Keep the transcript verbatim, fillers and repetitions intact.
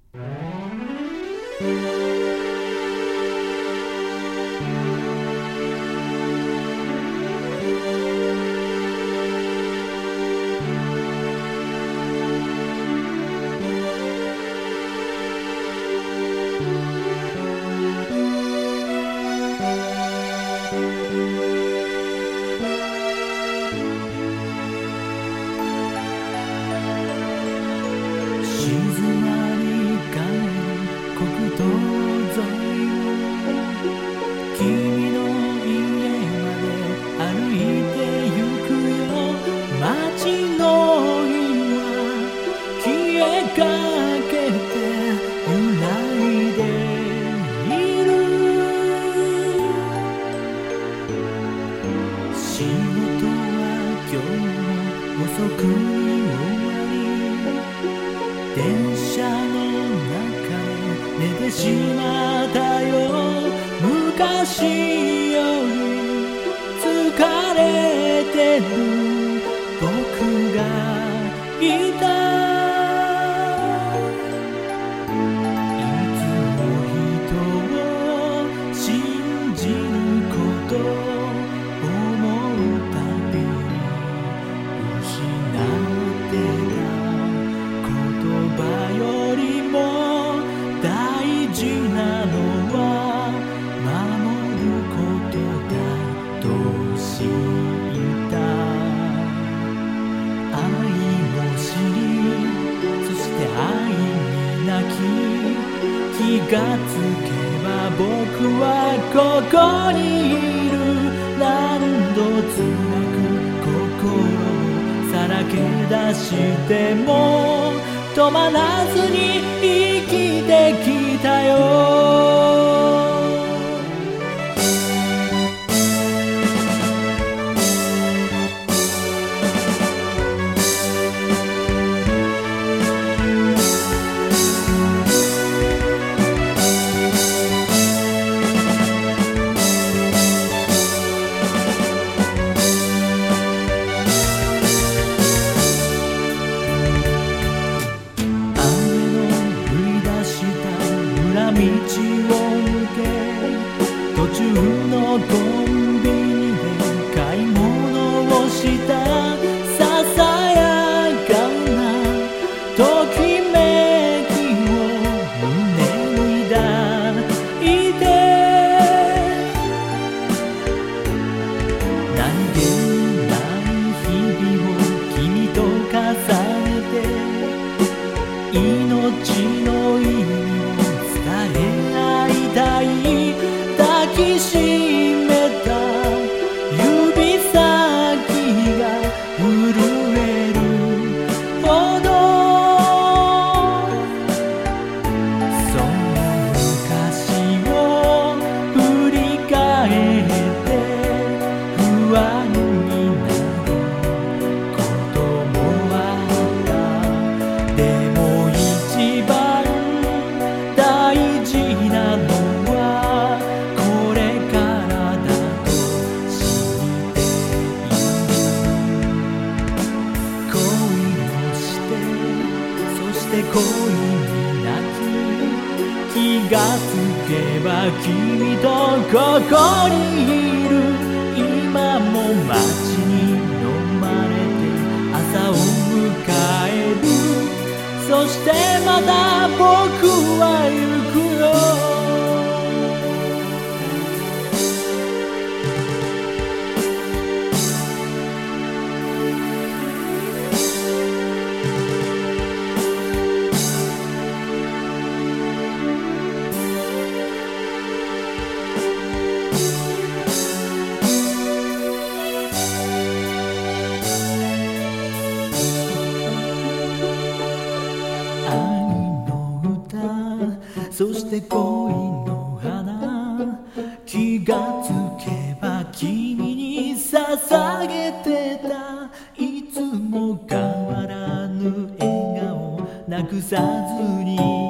電車の中で寝てしまったよ。昔より疲れてる僕がいた。いつも人を信じること思うたびに失ってた言葉よりも大事なのは守ることだと知った。愛を知り、そして愛に泣き、気がつけば僕はここにいる。何度辛く心をさらけ出しても止まらずに生きてきたよ。道を抜け途中のコンビニで買い物をした。ささやかなときめきを胸に抱いて、何気ない日々を君と重ねて命の意味抱きしめた指先が震えるほど、その昔を振り返って不安になることもあった。でも一番大事なの恋に泣き、気がつけば君とここにいる。今も街に飲まれて朝を迎える。そしてまた僕は行くよ。そして恋の花、気がつけば君に捧げてた。いつも変わらぬ笑顔なくさずに